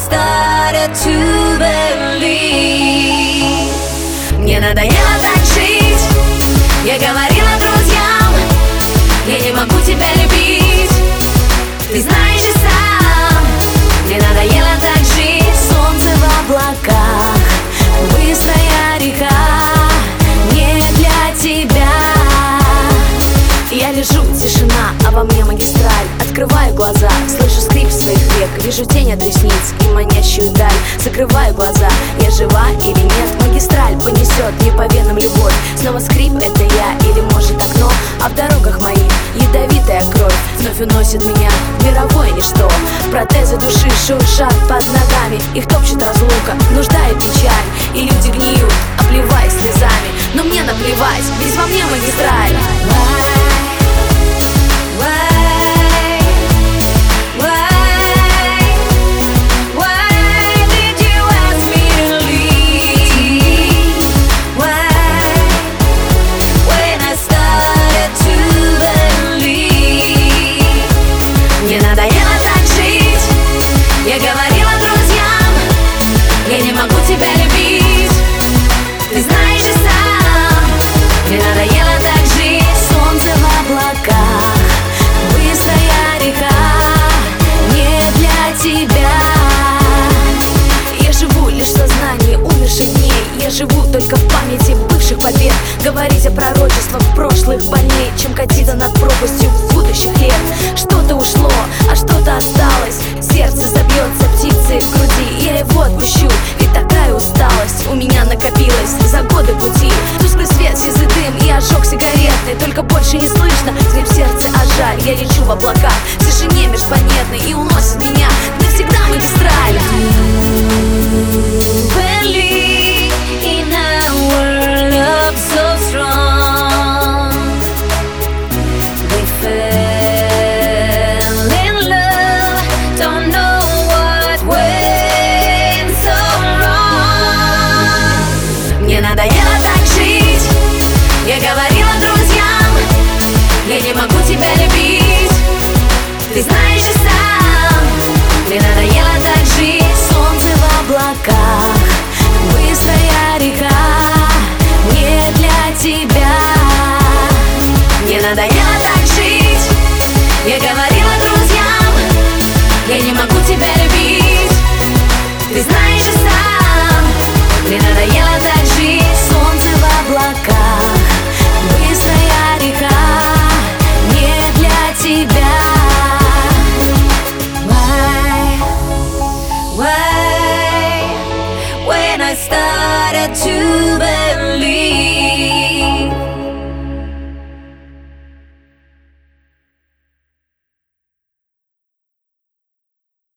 started to believe. Мне надоело так жить. Я говорила друзьям, я не могу тебя любить. Ты знаешь и сам, мне надоело так жить. Солнце в облаках, быстрая река, не для тебя. Я лежу, тишина, а во мне магистраль. Открываю глаза, слышу скрип своих век. Вижу тень от ресниц и манящую даль. Закрываю глаза, я жива или нет? Магистраль понесет не по венам любовь. Снова скрип, это я или может окно. А в дорогах моих ядовитая кровь вновь уносит меня в мировое ничто. Протезы души шуршат под ногами. Их топчет разлука, нужда и печаль. И люди гниют, обливаясь слезами. Но мне наплевать, ведь во мне магистраль. Мне надоело так жить. Я говорила друзьям, я не могу тебя любить. Ты знаешь и сам, мне надоело так жить. Солнце в облаках, быстрая река, не для тебя. Я живу лишь в сознании умерших дней. Я живу только в памяти бывших побед. Говорить о пророчествах прошлых больней, чем катиться над пропастью будущих лет. Что-то ушло, а что-то осталось. Сердце забьется птицей в груди. Я его отпущу, ведь такая усталость у меня накопилась за годы пути. Тусклый свет, сизый дым и ожог сигаретный. Только больше не слышно скрип сердца, а жаль. Я лечу в облаках, в тишине межпланетной, и уносит меня навсегда магистраль. Believe in our love so strong. We fell in love, don't know what went so wrong. Мне надоело так жить. Я говорила друзьям, я не могу тебя любить. Ты знаешь и сам, мне надоело так жить. Солнце в облаках, быстрая река, не для тебя.